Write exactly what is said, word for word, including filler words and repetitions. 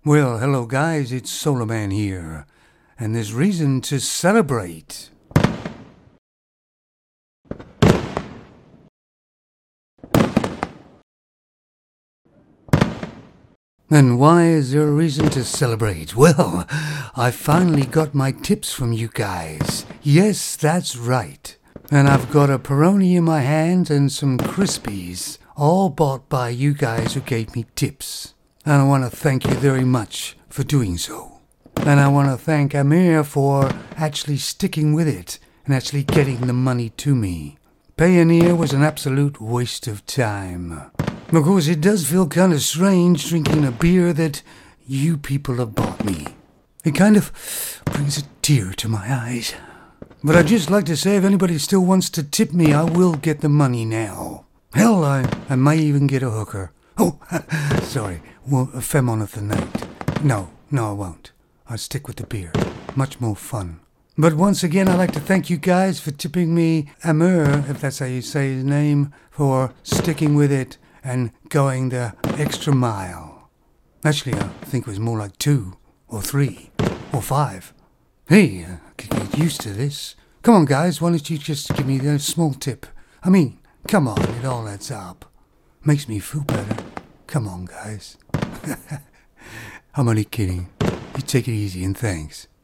Well, hello guys, it's Solar Man here, and there's reason to celebrate. And why is there a reason to celebrate? Well, I finally got my tips from you guys. Yes, that's right. And I've got a Peroni in my hand and some Crispies, all bought by you guys who gave me tips. And I want to thank you very much for doing so. And I want to thank Amir for actually sticking with it and actually getting the money to me. Payoneer was an absolute waste of time. Of course, it does feel kind of strange drinking a beer that you people have bought me. It kind of brings a tear to my eyes. But I'd just like to say, if anybody still wants to tip me, I will get the money now. Hell, I, I might even get a hooker. Oh, sorry, well, a femme of the night. No, no, I won't. I'll stick with the beer. Much more fun. But once again, I'd like to thank you guys for tipping me, Amir, if that's how you say his name, for sticking with it and going the extra mile. Actually, I think it was more like two, or three, or five. Hey, I could get used to this. Come on, guys, why don't you just give me a small tip? I mean, come on, it all adds up. Makes me feel better. Come on, guys. I'm only kidding. You take it easy and thanks.